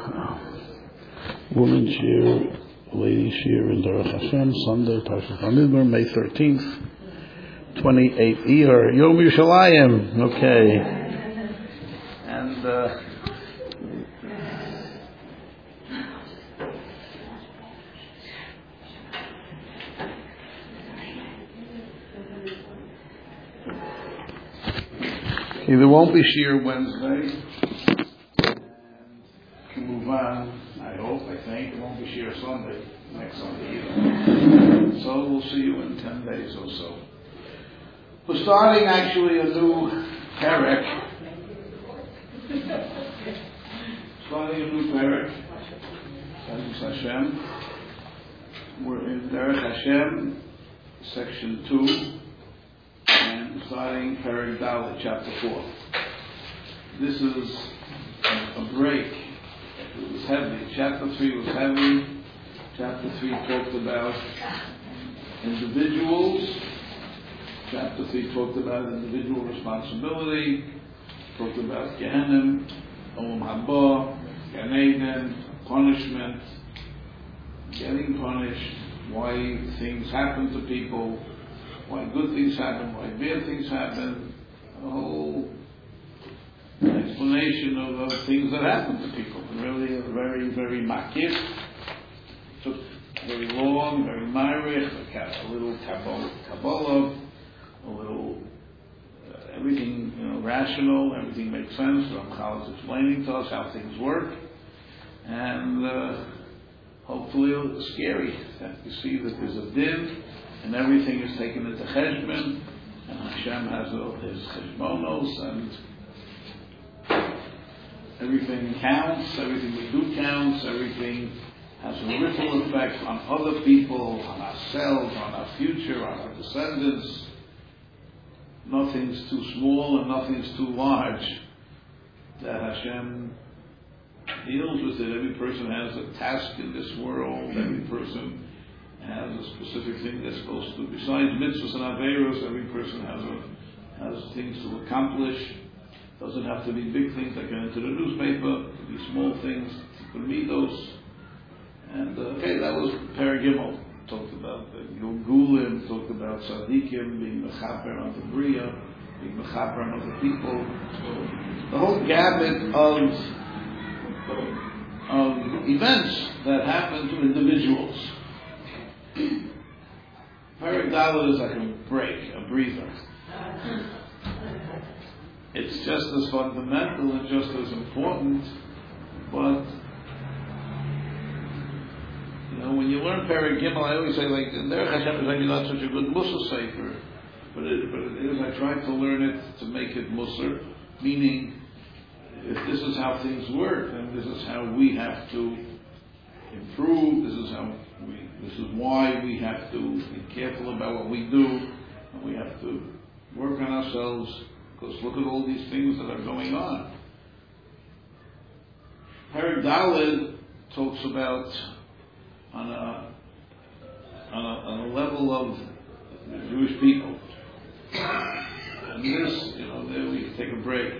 Women's Year, Ladies' Year in Derech Hashem, Sunday, Parshat Bamidbar, May 13th, 28th Iyar, Yom Yerushalayim. Okay. And there won't be Shir Wednesday. And move on. I think. It won't be Shir Sunday, next Sunday either. So we'll see you in 10 days or so. We're starting actually a new parak. Thanks Hashem. We're in Derech Hashem, section 2, and starting Parak Dalet, chapter 4. This is a break. It was heavy. Chapter 3 was heavy. Chapter 3 talked about individuals. Chapter 3 talked about individual responsibility. Talked about Gehenim, Olam Haba, Gan Eden, punishment, getting punished, why things happen to people, why good things happen, why bad things happen, a whole explanation of things that happen to people. Really a very, very makif. Took very long, very myrich, a little Kabbalah, a little everything rational, everything makes sense. Ramchal is explaining to us how things work, and hopefully it's scary that you see that there's a din, and everything is taken into cheshbon, and Hashem has his cheshbonos, and everything counts, everything we do counts, everything has a ripple effect on other people, on ourselves, on our future, on our descendants. Nothing's too small and nothing's too large that Hashem deals with it. Every person has a task in this world. Every person has a specific thing they're supposed to do. Besides mitzvahs and averos, every person has things to accomplish. Doesn't have to be big things that get into the newspaper. It can be small things, midos. And that was Perek Gimel. Talked about the Gulim, talked about Tzadikim being mechaper on the Bria, being mechaper on other people. So the whole gamut of events that happen to individuals. Perek Dalet is like a break, a breather. It's just as fundamental and just as important, but when you learn Perek Gimel, I always say, Derech Hashem is maybe not such a good Musar Sefer, but it is. I try to learn it to make it Musar, meaning if this is how things work, then this is how we have to improve. This is why we have to be careful about what we do, and we have to work on ourselves. Because look at all these things that are going on. Perek Dalet talks about on a level of the Jewish people. And this, there we take a break.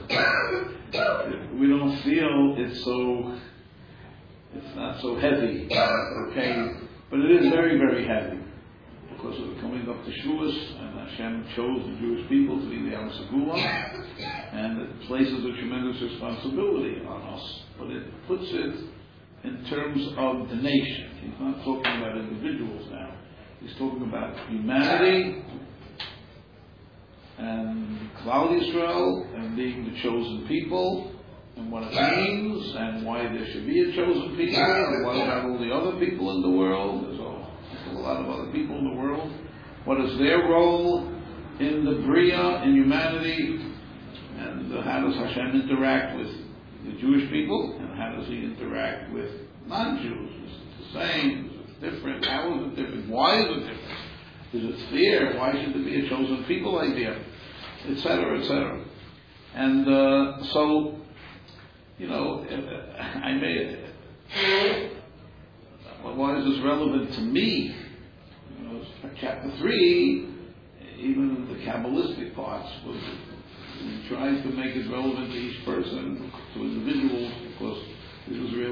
We don't feel it's not so heavy, okay? But it is very, very heavy. Because we're coming up to Shavuos, and Hashem chose the Jewish people to be the Am Segula, and it places a tremendous responsibility on us. But it puts it in terms of the nation. He's not talking about individuals now. He's talking about humanity and Klal Yisrael and being the chosen people and what it means and why there should be a chosen people and what about all the other people in the world. There's a lot of other people in the world. What is their role in the Bria, in humanity, and how does Hashem interact with the Jewish people, and how does He interact with non-Jews? Is it the same? Is it different? How is it different? Why is it different? Is it fair? Why should there be a chosen people idea? Etc., etc. And so, I made it. Why is this relevant to me? Chapter 3, even the Kabbalistic parts, we tried to make it relevant to each person, to individuals, because this is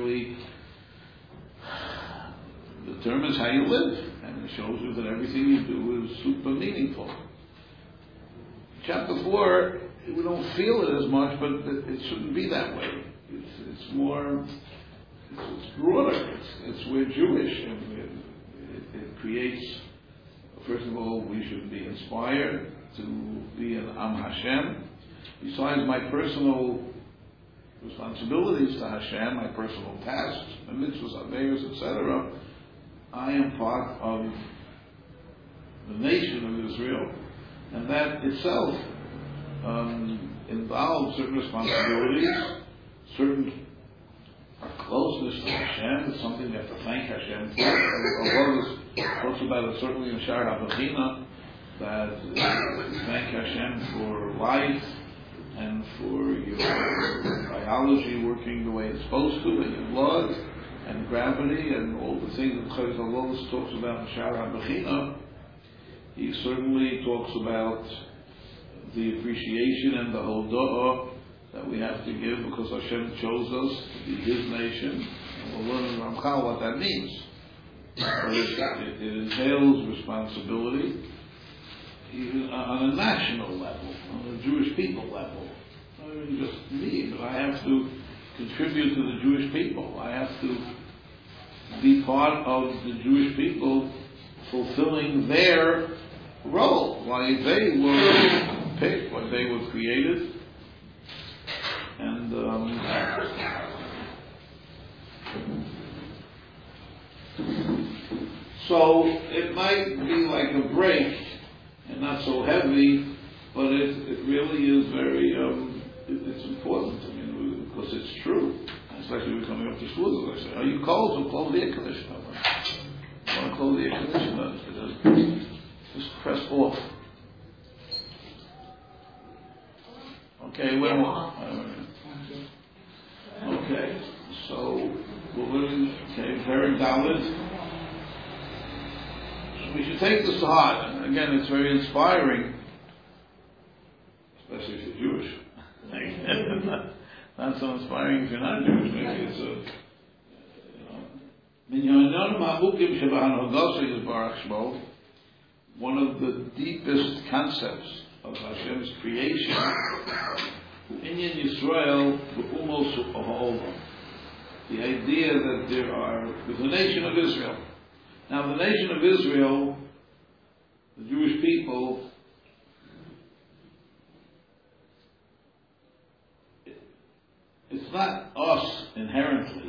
determines how you live, and it shows you that everything you do is super meaningful. Chapter 4, we don't feel it as much, but it shouldn't be that way. It's more, it's broader. It's we're Jewish, and it creates. First of all, we should be inspired to be an Am Hashem. Besides my personal responsibilities to Hashem, my personal tasks, my mitzvahs, aveiros, etc., I am part of the nation of Israel, and that itself involves certain responsibilities, certain closeness to Hashem. It's something we have to thank Hashem for. Allah talks about it certainly in Shar HaBechina, that thank Hashem for life and for your biology working the way it's supposed to, and your blood and gravity and all the things that Chayz Allah talks about in Shar HaBechina. He certainly talks about the appreciation and the hoda'ah that we have to give because Hashem chose us to be His nation. And we'll learn in Ramchal what that means. But it entails responsibility even on a national level, on a Jewish people level. Not even just me, but I have to contribute to the Jewish people. I have to be part of the Jewish people fulfilling their role, why they were picked, why they were created. And so it might be like a break and not so heavy, but it really is very it's important. I mean, because it's true, especially we're coming up to school. As I say, are you cold? So close the air conditioner. I want to close the air conditioner. Just press off. Okay, where am I? Okay, so we're learning, very valid. We should take this to heart. And again, it's very inspiring, especially if you're Jewish. Not so inspiring if you're not Jewish. Maybe it's one of the deepest concepts of Hashem's creation, Inyan Yisrael B'Umos Ha'olam. The idea that there's a nation of Israel. Now, the nation of Israel, the Jewish people, it's not us inherently.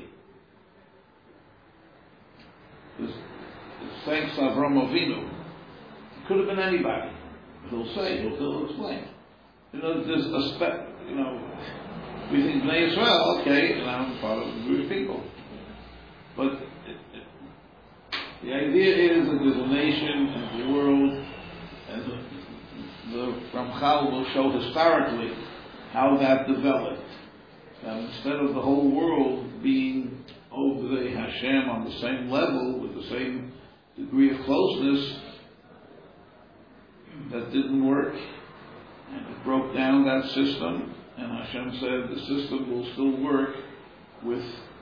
It's thanks to Avraham Avinu. It could have been anybody. He'll explain. There's we think Bnei Israel, okay, and I'm part of the Jewish people. But the idea is that there's a nation and the world, and the Ramchal will show historically how that developed. And instead of the whole world being Ovdei Hashem on the same level, with the same degree of closeness, that didn't work. And it broke down that system, and Hashem said the system will still work with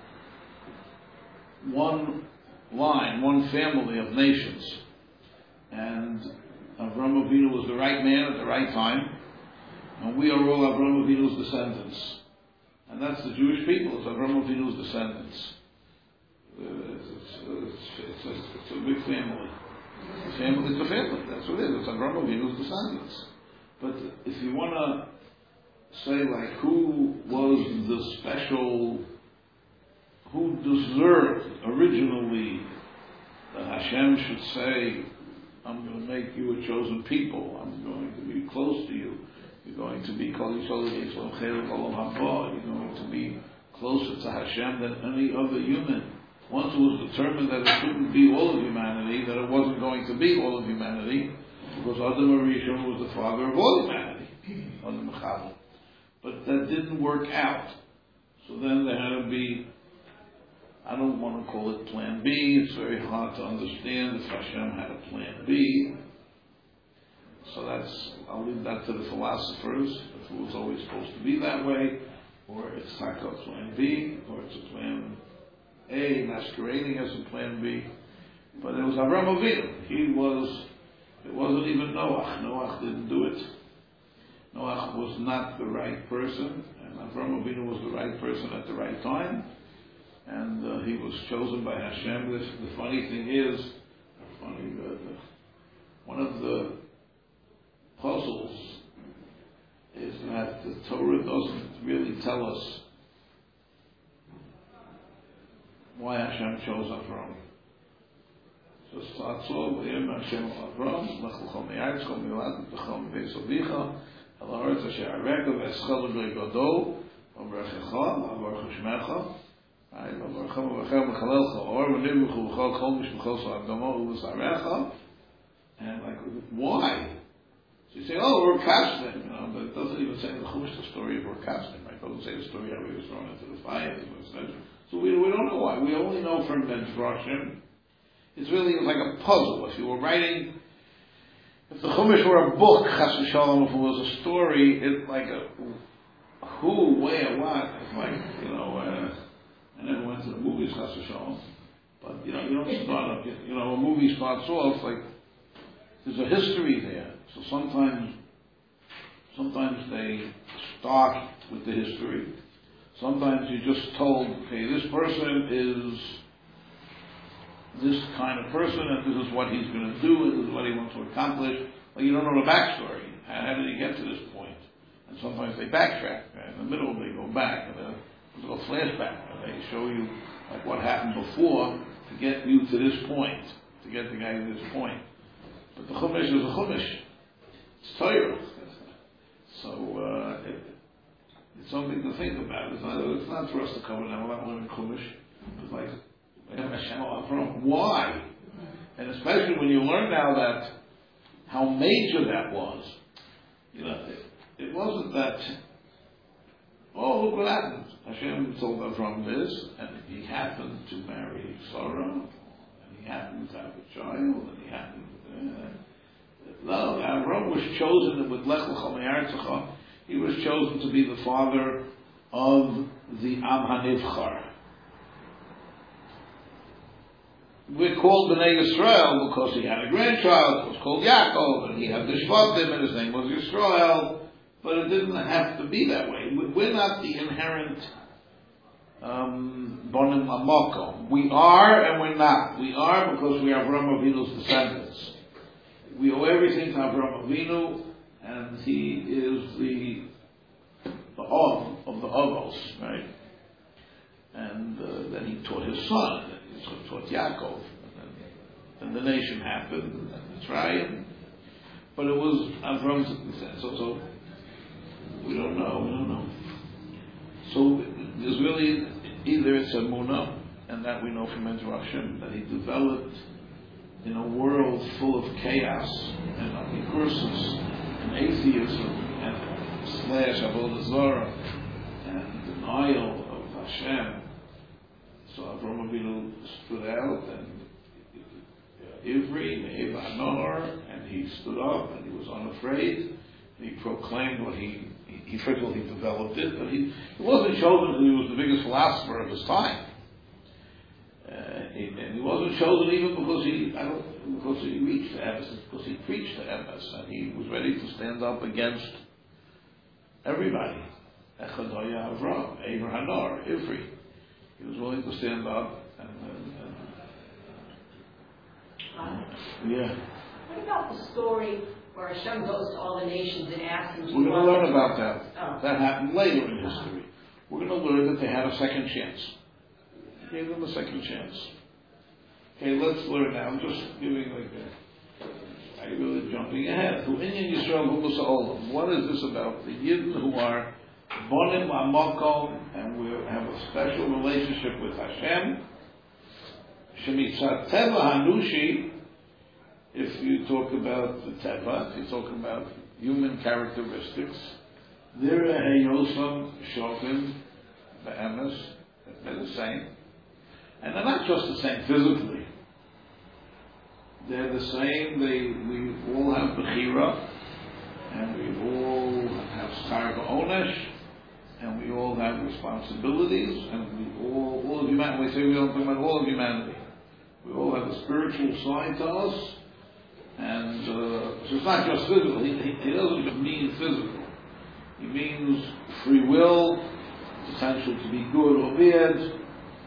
one line, one family of nations. And Avraham Avinu was the right man at the right time, and we are all Avraham Avinu's descendants. And that's the Jewish people, it's Avraham Avinu's descendants. It's a big family. It's a family, that's what it is. It's Avraham Avinu's descendants. But if you want to say, like, who was the special, who deserved originally that Hashem should say, I'm going to make you a chosen people, I'm going to be close to you, you're going to be Kol Yisrael Yisrael Chayil Olam Haba, you're going to be closer to Hashem than any other human. Once it was determined that it couldn't be all of humanity, that it wasn't going to be all of humanity, because Adam Arishon was the father of all humanity, Adam Echad. But that didn't work out. So then there had to be, I don't want to call it Plan B. It's very hard to understand if Hashem had a Plan B. So I'll leave that to the philosophers, if it was always supposed to be that way, or it's like a Plan B, or it's a Plan A masquerading as a Plan B. But it was Avraham Avinu. It wasn't even Noach. Noach didn't do it. Noach was not the right person, and Avraham Avinu was the right person at the right time, and he was chosen by Hashem. The funny thing is, one of the puzzles is that the Torah doesn't really tell us why Hashem chose Avraham. So it starts off, V'yem Hashem Avraham, Lech l'chol me'aretz, milad l'chol me'beis avicha, al ha'aretz asher areka v'eschel l'goi gadol, v'avarchecha, v'avarch shmecha, v'avarcha v'avarcha v'chalelcha, or v'nivruchu v'chol chol mishmachos ha'adamo u'v'sarecha. And like, why? So you say, oh, we're casting, but it doesn't even say in the Chumash the story of we're casting, right? It doesn't say the story how he was thrown into the fire. So we don't know why. We only know from Midrashim. It's really like a puzzle. If you were writing, if the Chumash were a book, Chas v'Shalom, if it was a story, it's like a who, where, what. It's like, I never went to the movies, Chas v'Shalom, but you don't start up. A movie starts off like there's a history there. So sometimes they start with the history. Sometimes you're just told, okay, this person is this kind of person, and this is what he's going to do, and this is what he wants to accomplish. Well, you don't know the backstory. How did he get to this point? And sometimes they backtrack. Right? In the middle, they go back, and there's a little flashback, and they show you like what happened before to get you to this point, to get the guy to this point. But the Chumash is a Chumash. It's Torah. So it's something to think about. It's not for us to cover now. We're not learning Chumash. It's like, why? And especially when you learn now that how major that was. It wasn't that, oh, look what happened. Hashem told Avram this, and he happened to marry Sarah, and he happened to have a child, and he happened to... No, Avram was chosen with Lech L'cha Me'aretzecha. He was chosen to be the father of the Am HaNivchar. We're called Bnei Yisrael because he had a grandchild who was called Yaakov, and he had the Shvatim, and his name was Yisrael. But it didn't have to be that way. We're not the inherent Bonim Amakom. We are and we're not. We are because we are Avraham Avinu's descendants. We owe everything to Avraham Avinu, and he is the Av of the Avos, right? And then he taught his son, and he taught Yaakov, and the nation happened, and Mitzrayim. But it was Avram's descendants. So we don't know. So there's really either it's a Emunah, and that we know from Midrashim, that he developed in a world full of chaos and curses and atheism and slash avodah zarah and denial of Hashem. So Avraham Avinu stood out, and Ivri, Eva Anor, and he stood up and he was unafraid. And he proclaimed what he first of all, he developed it, but he wasn't chosen because he was the biggest philosopher of his time. And he wasn't chosen even because he reached the Emes, because he preached the Emes, and he was ready to stand up against everybody. Echadaya Avram, Abraham Hanor, Ivri. He was willing to stand up and yeah. What about the story where Hashem goes to all the nations and asks them to... We're going to learn about that. Oh. That happened later in history. We're going to learn that they had a second chance. He gave them a second chance. Okay, let's learn now. I'm just giving I'm really jumping ahead. What is this about? The Yidden who are Bonim Amakom, and we have a special relationship with Hashem. Shemitzat Teva Hanushi. If you talk about the Teva, if you talk about human characteristics, they're Heyosam, Shokim, the Emes, they're the same. And they're not just the same physically. They're the same, we all have Bechira, and we all have Schar B'Onesh, and we all have responsibilities, and we all of humanity, we say we don't talk about all of humanity. We all have a spiritual side to us, and so it's not just physical. He doesn't just mean physical. He means free will, potential to be good or bad.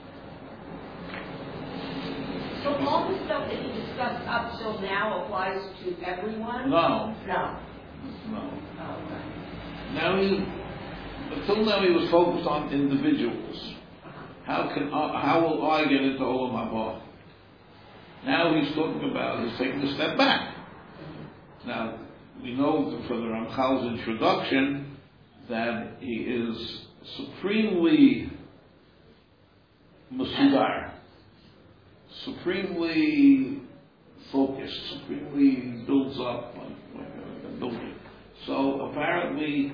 So all the stuff that he discussed up till now applies to everyone? No. No. No. Oh, right. Until now he was focused on individuals. How will I get into Olam Haba? Now he's talking about, he's taking a step back. Now, we know from the Ramchal's introduction that he is supremely masudar, supremely focused, supremely builds up like a building. So apparently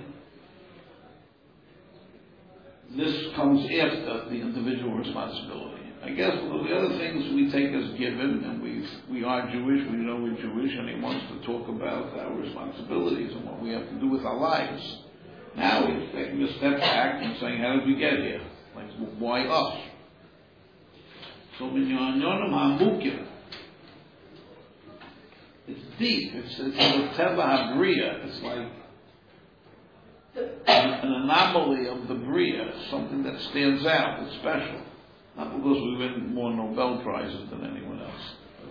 this comes after the individual responsibility. I guess one of the other things we take as given, and we are Jewish, we know we're Jewish, and he wants to talk about our responsibilities and what we have to do with our lives. Now he's taking a step back and saying, how did we get here? Like, why us? So, Minyanyonim HaMukim, it's deep, it's the Teva HaBriya, it's like an anomaly of the Bria, something that stands out, it's special. Not because we win more Nobel Prizes than anyone else.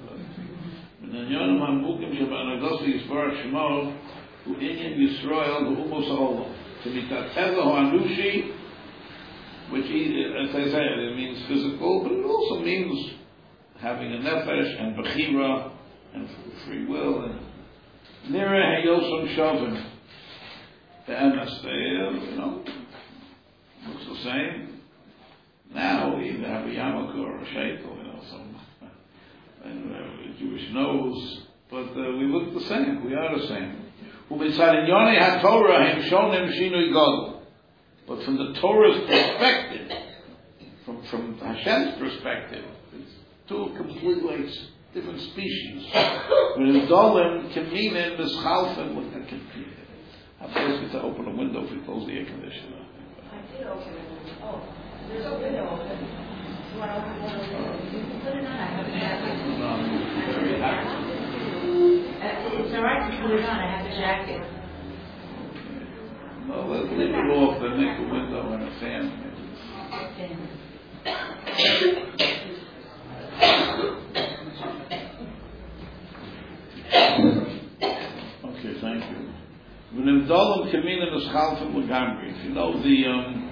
Which, as I said, it means physical, but it also means having a nefesh and bechira and free will. And nira hayosam shavim, the emes, looks the same. Now we either have a yarmulke or a sheitel, some a Jewish nose, but we look the same. We are the same. But from the Torah's perspective, from Hashem's perspective, it's two completely different species. I'm supposed to open a window if we close the air conditioner. I did open it. Oh. There's a window open. You want to open one of those? You can put it on. I have a jacket. Very happy. It's all right to put it on. I have a jacket. No, let's leave it off. Then make a window and a fan. Okay, thank you. If you know the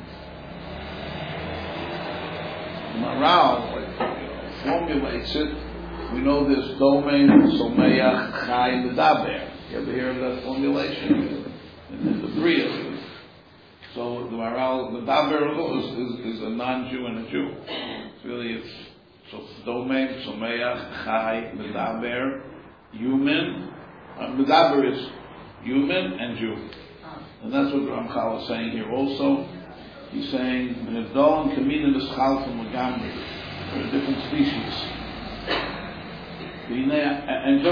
Maral formulates it. We know this domain, someach, chai, medaber. You ever hear of that formulation? In the Bria. So the Maral, medaber is a non-Jew and a Jew. It's so domain, someach, chai, medaber, human. Medaber is human and Jew. And that's what Ramchal is saying here also. He's saying, "V'nevdol kamina mischal from Magamri." There are different species, and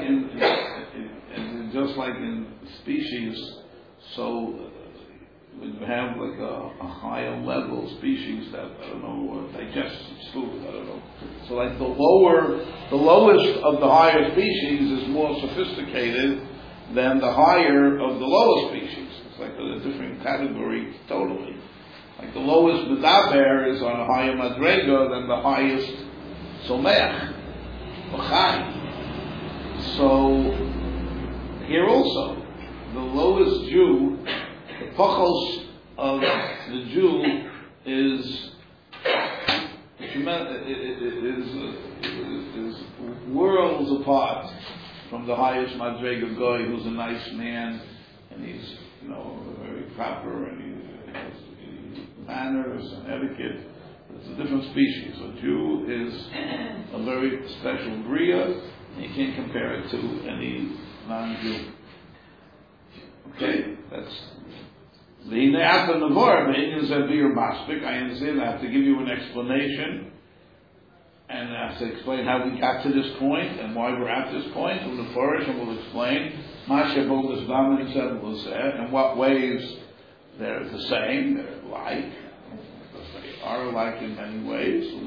just like in species, so when you have like a higher level species that digests food, So like the lowest of the higher species is more sophisticated than the higher of the lower species. It's like a different category totally. Like the lowest medaber is on a higher madrega than the highest someach or chai. So here also, the lowest Jew, the pachos of the Jew is worlds apart from the highest madrega guy, who's a nice man and he's very proper and he has manners and etiquette. It's a different species. A Jew is a very special bria, and you can't compare it to any non-Jew. Okay, that's the after Navor, the Indians have beer maspik. I understand. I have to give you an explanation, and I have to explain how we got to this point and why we're at this point. From the Forish, and we'll explain in what ways they're the same, they're like. are alike in many ways. In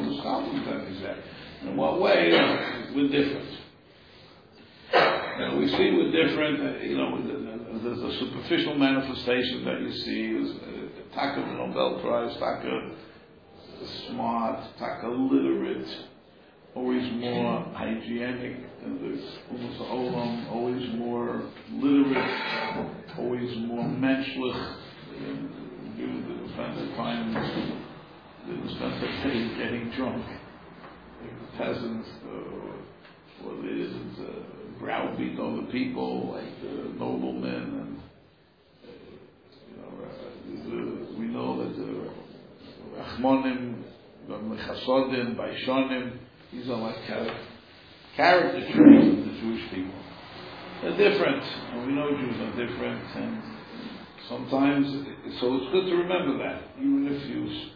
what way? We're different. We see we're different. There's a superficial manifestation that you see is Taka Nobel Prize, Taka smart, Taka literate, always more hygienic, and there's almost always more literate, always more menschlich. The friend time didn't spend their day getting drunk. Like the peasants, what it is, browbeat over people, like the noblemen, and we know that the Rachmonim, Chasodim, Baishonim, these are like character traits of the Jewish people. They're different, and we know Jews are different, and sometimes, so it's good to remember that, even if you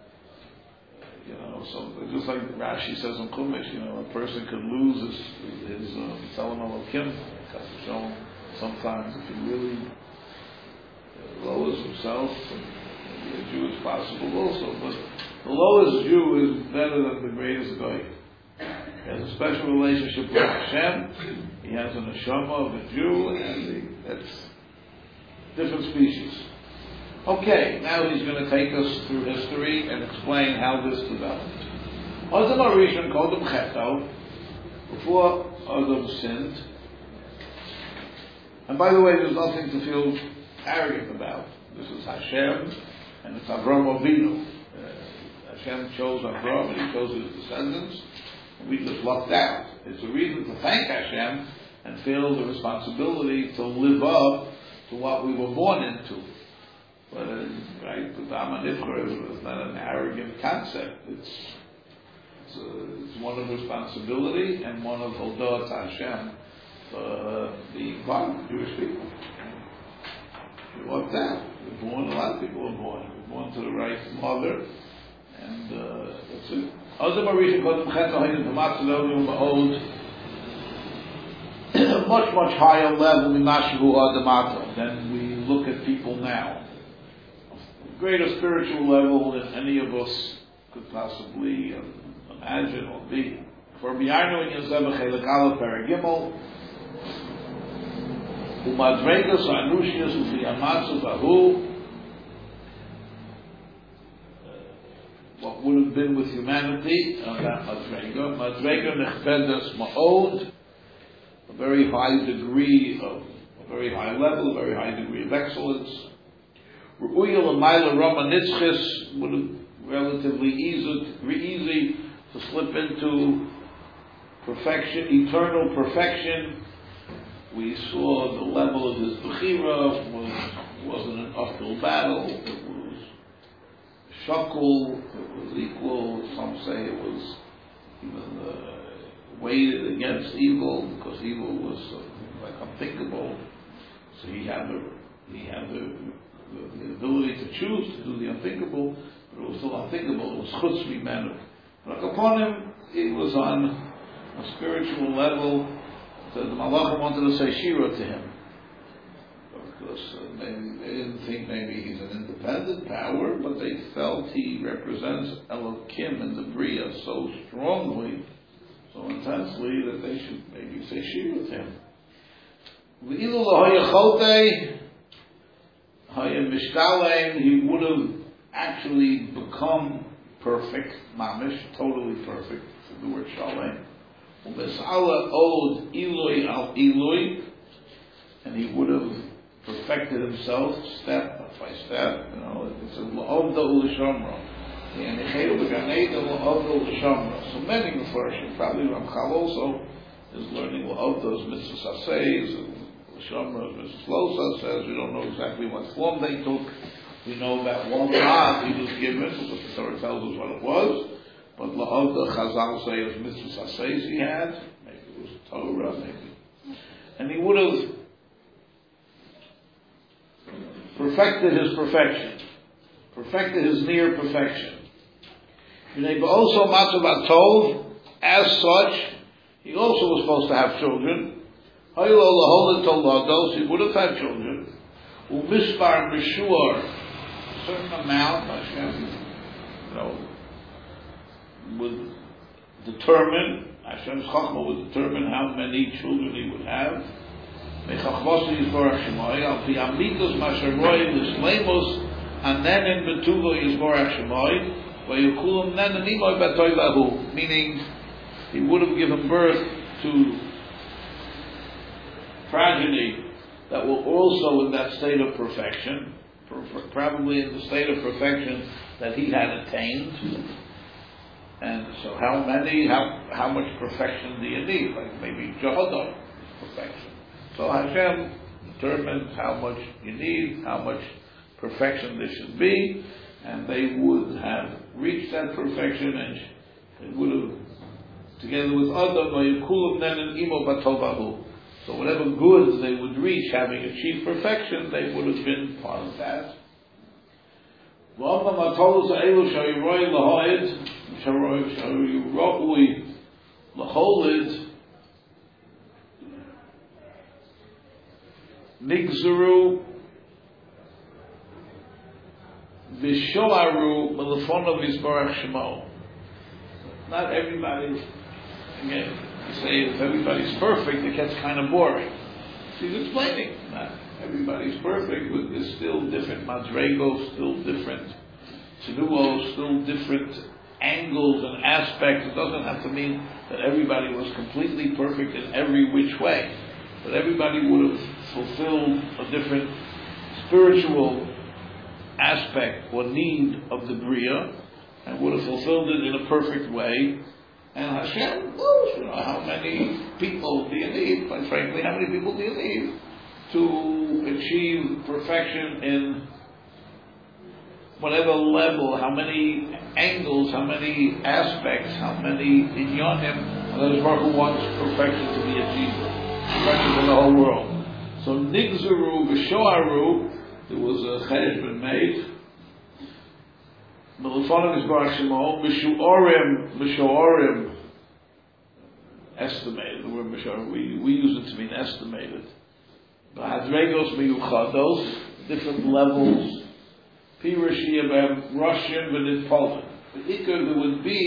so just like Rashi says in Chumash, a person could lose his Tzelem Elokim. Sometimes if he really lowers himself, maybe a Jew is possible also, but the lowest Jew is better than the greatest guy. He has a special relationship with Hashem, he has an neshama of a Jew, and that's different species. Okay, now he's going to take us through history and explain how this developed. Adam HaRishon called him Cheto, before Adam sinned. And by the way, there's nothing to feel arrogant about. This is Hashem, and it's Avraham Avinu. Hashem chose Avraham, and he chose his descendants, and we just lucked out. It's a reason to thank Hashem and feel the responsibility to live up to what we were born into. But right, the Dama Nifra is not an arrogant concept. It's one of responsibility and one of Hodah to Hashem for being part of the Jewish people. We walked out. We're born, a lot of people are born. We're born to the right mother, and that's it. Adam HaRishon called him Cheto Hayden Tomatzalonu Ma'od, much higher level than we look at people now. Greater spiritual level than any of us could possibly imagine or be. For B'yarnu in Yezebah Chelik Aleph Paragimel, Umadregas Anushias Ufiyamatsu Bahu, what would have been with humanity on that Madrega. Madrega Nechbedas Ma'od, a very high degree of, a very high level, a very high degree of excellence. Ru'uyah l'mayla Rama Nitzchis would have relatively easy to slip into perfection, eternal perfection. We saw the level of his Bechira wasn't an uphill battle. It was shakul, it was equal. Some say it was even weighted against evil, because evil was like unthinkable. So he had the ability to choose to do the unthinkable, but it was still unthinkable. It was chutz mimenu. But upon him, he was on a spiritual level. So the Malachim wanted to say Shira to him, because maybe they didn't think maybe he's an independent power, but they felt he represents Elokim and the Bria so strongly, so intensely, that they should maybe say Shira to him. He would have actually become perfect, mamish, totally perfect, the word shalem. Ubesala od Eloi al Eloi, and he would have perfected himself step by step. It's a la'avda u'lishamra. So many Mefarshim, probably Ramchal also is learning la'avda as mitzvah says, and l'shamra as mitzvah losa says. We don't know exactly what form they took. We know that one path he was given, because the Torah tells us what it was. But la'avda Chazal say as mitzvah says he had. Maybe it was Torah, maybe. And he would have perfected his perfection, perfected his near perfection. Also, Matzav Tov, as such, he also was supposed to have children. He would have had children. Umispar Mishuar, a certain amount, Hashem would determine, Hashem's Chachma would determine how many children he would have. Mechachvosi Yisborach Shemoi, al pi amitos masheroi l'shleimus anenin betuvo Yisborach Shemoi, v'yukulam nenen imoi batoy lahu, meaning he would have given birth to progeny that were also in that state of perfection, probably in the state of perfection that he had attained. And so how much perfection do you need? Like maybe Jehodah perfection. So Hashem determines how much you need, how much perfection there should be, and they would have reached that perfection, and they would have, together with Adam, so whatever goods they would reach, having achieved perfection, they would have been part of that. Nigzuru Vishoaru Melefonov Yisborach Shemo. Not everybody, again, you say if everybody's perfect, it gets kind of boring. She's explaining, not everybody's perfect, but there's still different madregos, still different tzenuos, still different angles and aspects. It doesn't have to mean that everybody was completely perfect in every which way, but everybody would have fulfilled a different spiritual aspect or need of the Bria, and would have fulfilled it in a perfect way. And Hashem knows, how many people do you need? Quite frankly, how many people do you need to achieve perfection in whatever level, how many angles, how many aspects, how many inyanim, and that is Baruch Hu wants perfection to be achieved, perfection in the whole world. So Nigzuru V'Shoaru, there was a cheshbon made. Melefonov Yisborach Shemo, Mishoarim, estimated. The word Mishoarim, we use it to mean estimated. Hadregos Miyuchados, different levels. Pirashiyabem, Russian, V'nit Poland. The Iker, there would be,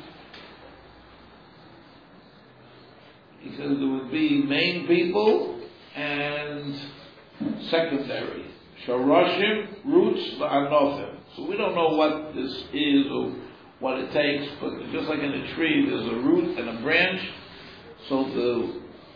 he says there would be main people and secondary. Shoroshim, roots, V'anothim. So we don't know what this is or what it takes, but just like in a tree, there's a root and a branch. So the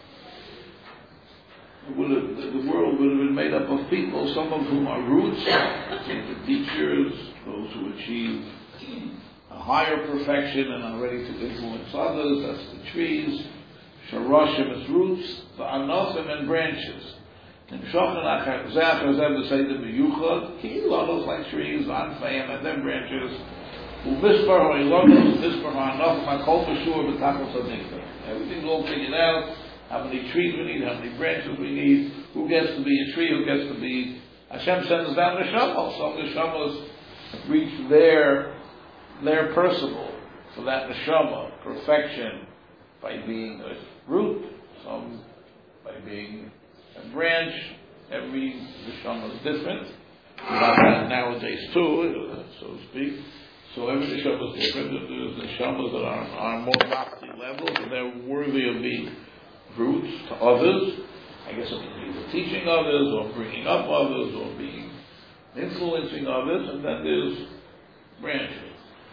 world would have been made up of people, some of whom are roots, the teachers, those who achieve a higher perfection and are ready to influence others. That's the trees. Shoroshim is roots, V'anothim and branches. And Shochan Achazem to say the Miyuchad, Kilodos like trees, Anfayim, and then branches. Ubispar Hoilodos, Bispar Ha'anof, Makol Bashur, B'Takos Adikta. Everything's all figured out. How many trees we need, how many branches we need, who gets to be a tree, who gets to be. Hashem sends down the Neshama. Some Neshamas reach their personal for that Neshama, perfection, by being a root, some by being a branch. Every neshama is different. We have that nowadays too, so to speak. So every neshama is different. There's neshamas that are on more lofty levels, and they're worthy of being roots to others. I guess it means either teaching others, or bringing up others, or being influencing others, and then there's branches.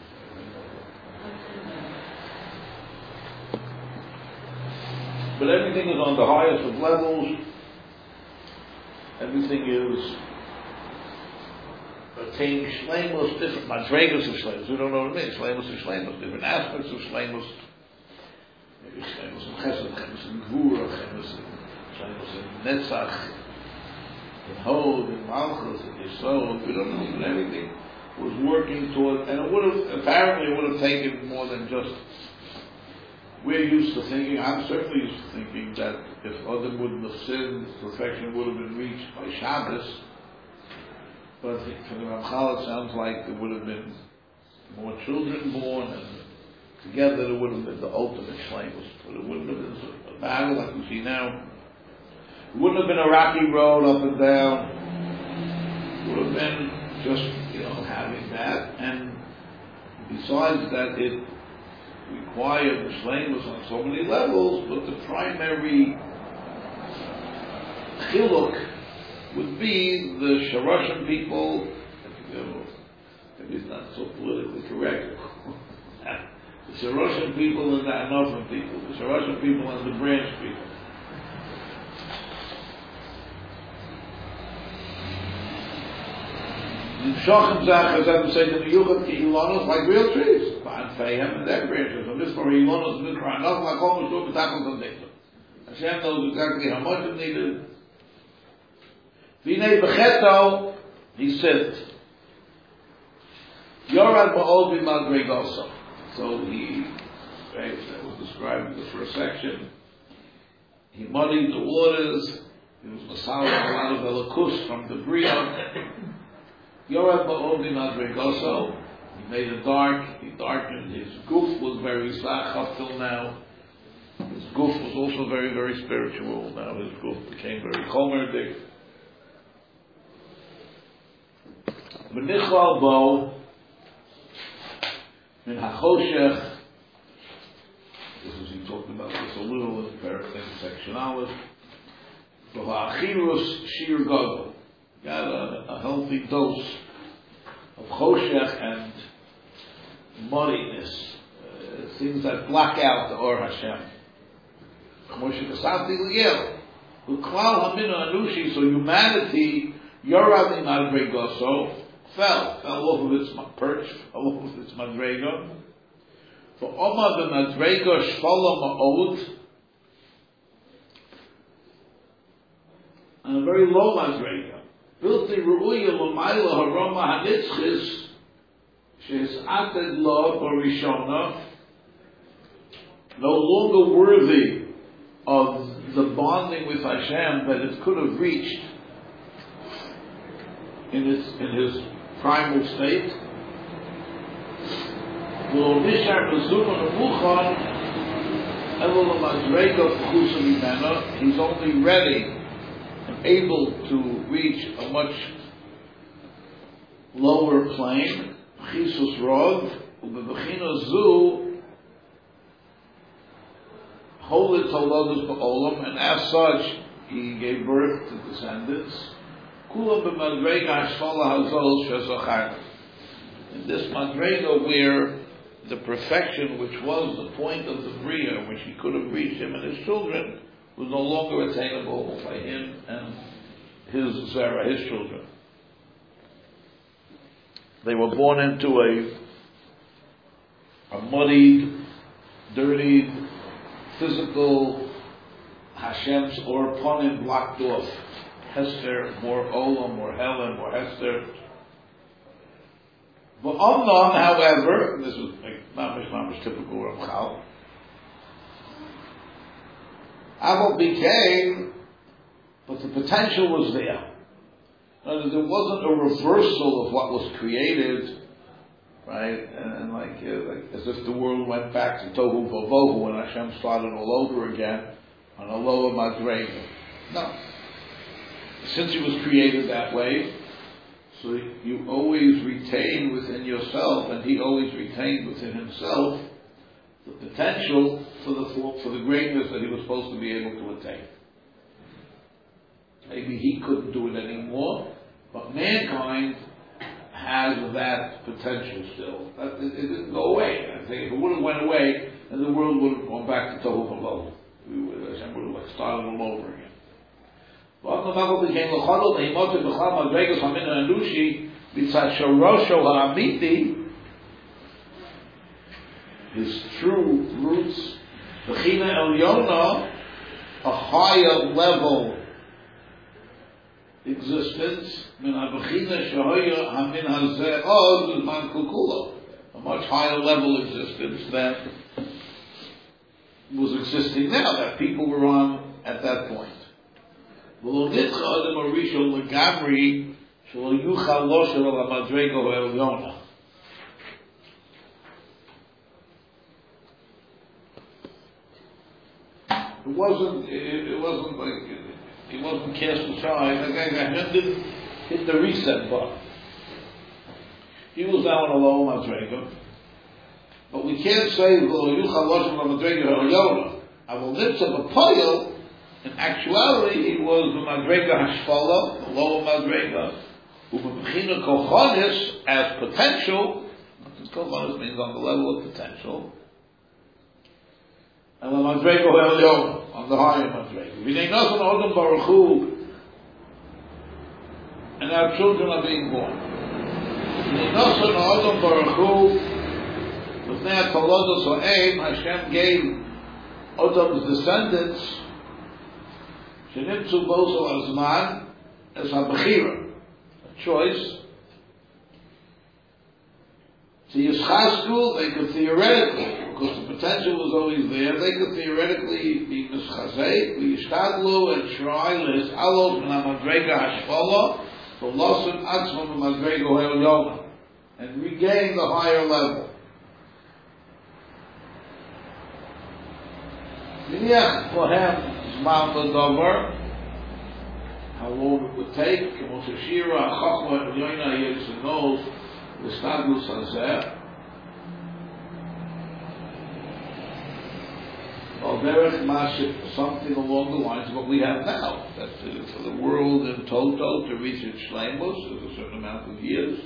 But everything is on the highest of levels. Everything is attaining shleimus, different madregas of shleimus. We don't know what it means. Shleimus of shleimus, different aspects of shleimus. Maybe shleimus in chesed, shleimus in gvura, shleimus in netzach, in hod, in malchus, in yisod. We don't know, but everything was working toward, and it would have taken more than just. We're used to thinking, I'm certainly used to thinking that if Adam wouldn't have sinned, perfection would have been reached by Shabbos. But I think for the Ramchal it sounds like there would have been more children born, and together there would have been the ultimate shleimus. But it wouldn't have been a battle like we see now. It wouldn't have been a rocky road up and down. It would have been just, having that. And Besides that, it required Shleimus on so many levels, but the primary chiluk would be the Sharashim people. Maybe it's not so politically correct. The Sharashim people and the Anofim people. The Sharashim people and the branch people. Nimshachim Zach, as I'm saying, the Miyuchat ki Ilonos, like real trees. Ba'an Feyhem and their branches. And this for Ilonos, this for Anofim, like almost two B'tachos and Dikta. Hashem knows exactly how much it needed. V'nei B'cheto, he said, Yorad Ba'ol B'madregoso. So he, right, that was described in the first section. He muddied the waters. He was masala a lot of elikus from the Bria. Yorad Ba'ol B'madregoso. He made it dark. He darkened. His goof was very sach up till now. His goof was also very, very spiritual. Now his goof became very chomerdik. V'nichlal bo in hachoshech. This is he talked about this a little in section Aleph. V'ha'achirus shir gadol. Got a healthy dose of choshech and muddiness, things that block out the Or Hashem. So humanity, Yorav Madregoso, fell off of its perch, fell off of its madrego. For Omar the madrego shvala ma'od, and a very low madrego. Bilti ru'uya l'mayla haroma hanitzchis, she's ated lo barishona, no longer worthy of the bonding with Hashem that it could have reached in his primal state. He's only ready and able to reach a much lower plane. Chisus Rov, Ubebechina Zu, Holy Tolados Ba'olam, and as such, he gave birth to descendants. Kula b'madrega hashvala hazol shezachar. In this madrega where the perfection which was the point of the Bria, which he could have reached him and his children, was no longer attainable by him and his Zerah, his children. They were born into a muddied, dirtied, physical Hashem's or Ponim blocked off. Hester, more Olam, more Helen, more Hester. But Omnon, however, this was not much typical Ramchal. Avot became, but the potential was there. There wasn't a reversal of what was created, right? And like as if the world went back to Tohu Vavohu and Hashem started all over again on a lower madrega. No. Since he was created that way, so you always retain within yourself, and he always retained within himself, the potential for the greatness that he was supposed to be able to attain. Maybe he couldn't do it anymore, but mankind has that potential still. It didn't go away. I think if it would have went away, then the world would have gone back to Tohu Vavohu. Hashem would have started all over again. But the became l'chodol neimotu b'chal madregas hamina anushi b'tzad shorosho ha'amiti, his true roots, b'china elyona, a higher level existence, min ha'b'china shehoya hamin hazeh od man kukula, a much higher level existence that was existing now, that people were on at that point. It wasn't like he wasn't cast aside. The guy didn't hit the reset button. He was down on a low madrega, But we can't say, I will nitz of a poil. In actuality, he was the Madrega Hashfala, the lower Madrega, Ubemechina Kochonis as potential. Kochonis means on the level of potential. And the Madrega Helyona, on the higher Madrega. V'nei Nasan Odom Baruch Hu, and our children are being born. V'nei Nasan Odom Baruch Hu, V'nei Tolodos Ha'em, Hashem gave Odom's descendants Shenimtzu Boso Azman as HaBechira, a choice. To Yischaskul, they could theoretically, because the potential was always there, they could theoretically be Mischazei, Yishtadlu, and try Lis Alos Min HaMadrega Hashfala, to Losen Atzma Min HaMadrega Helyona, and regain the higher level. Miniach Kohem Zman L'Dover, how long it would take, K'mos Hashira, Chachma, and Yoina Yetzinov, the Stadlus Hazeh. Well, Derech Mashik, something along the lines of what we have now. That for the world in total to reach its Shleimus is a certain amount of years.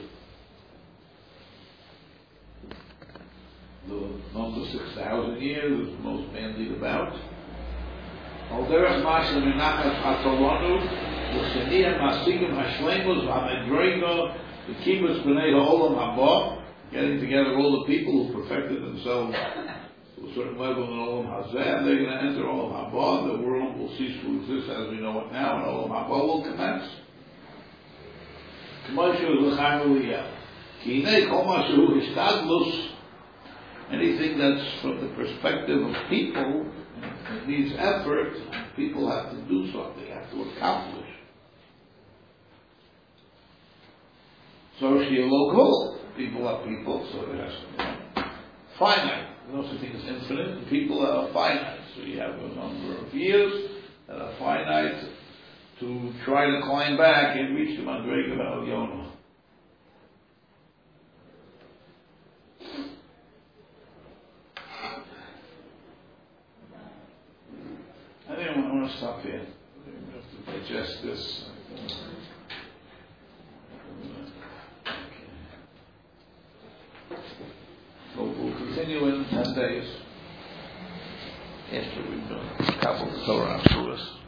The number 6,000 years is most bandied about. Al derech mashal menachas hatolanu, l'sheniyah masigim hashleimus v'hamedroigo, the kibbutz b'nei ha'olam haba, getting together all the people who perfected themselves to a certain level in olam hazeh, they're going to enter olam haba, the world will cease to exist as we know it now, and olam haba will commence. K'moshe l'chaim l'iyah. Ki hinei kol mashu hishtadlus, anything that's from the perspective of people, it needs effort, people have to do something, have to accomplish. So Shi'elokol, people are people, so it has to be finite. There's no such thing as infinite, people are finite. So you have a number of years that are finite to try to climb back and reach the Madrega Helyona. I want to stop here. We have to digest this. We'll continue in 10 days after we've done a couple of Torah after us.